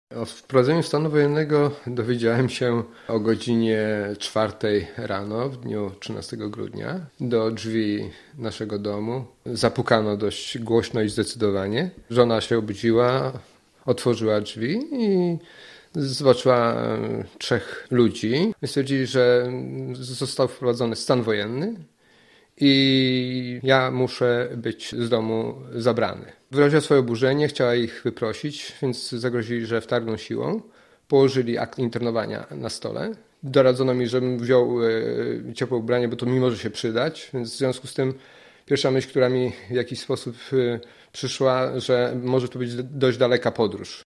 O wprowadzeniu stanu wojennego dowiedziałem się o godzinie 4 rano w dniu 13 grudnia. Do drzwi naszego domu zapukano dość głośno i zdecydowanie. Żona się obudziła, otworzyła drzwi i zobaczyła 3 ludzi. Stwierdzili, że został wprowadzony stan wojenny i ja muszę być z domu zabrany. Wyraziła swoje oburzenie, chciała ich wyprosić, więc zagrozili, że wtargną siłą. Położyli akt internowania na stole. Doradzono mi, żebym wziął ciepłe ubranie, bo to mi może się przydać, więc w związku z tym pierwsza myśl, która mi w jakiś sposób przyszła, że może to być dość daleka podróż.